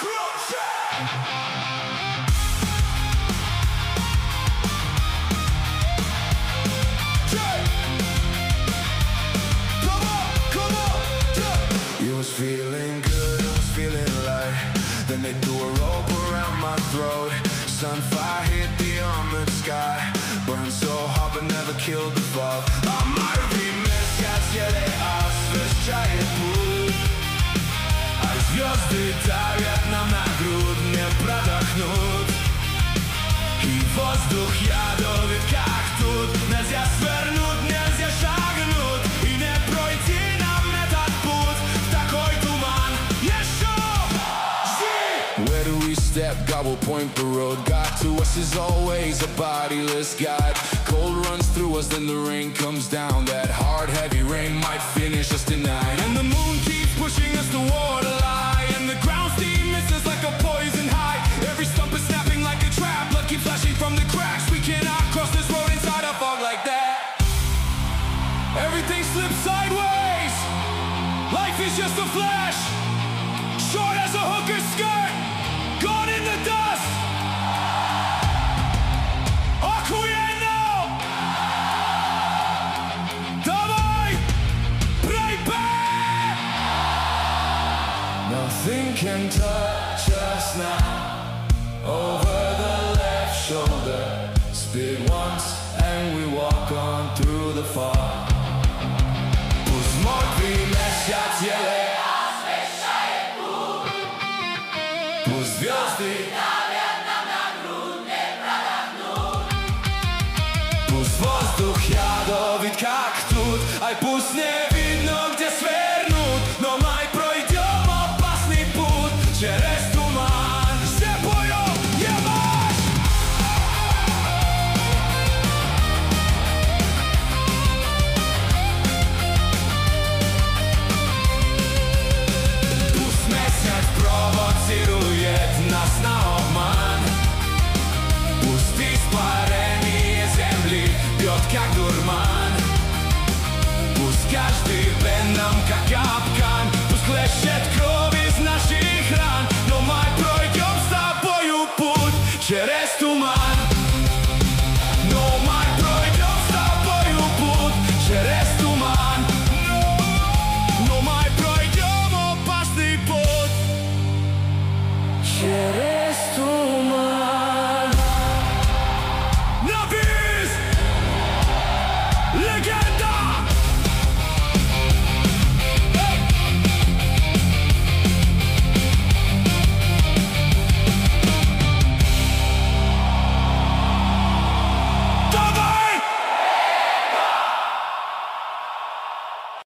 You was feeling good, I was feeling light. Then they threw a rope around my throat. Sunfire hit the armored sky. Burned so hot but never killed the fog. A martwi месяц, еле освещает путь. А звезды давят нам на грудь, не продохнуть. И воздух ядовит, как тут. Нельзя свернуть, нельзя шагнуть. И не пройти нам этот путь в такой туман. Еще жди! Where do we step? God will point the road. God to us is always a bodiless God. Cold runs through us, then the rain comes down. That hard, heavy rain might finish us tonight. And the moon keeps pushing us toward a lie. And the ground steam misses like a poison high. Every stump is snapping like a trap. Blood keeps flashing from the cracks. We cannot cross this road inside a fog like that. Everything slips sideways. Life is just a flash. Short as a hooker's skirt. Gone in the dust. Охуенно! Давай, baby! Nothing can touch us now. Over the left shoulder. Spit once and we walk on through the fog. Pust mokry месяц, еле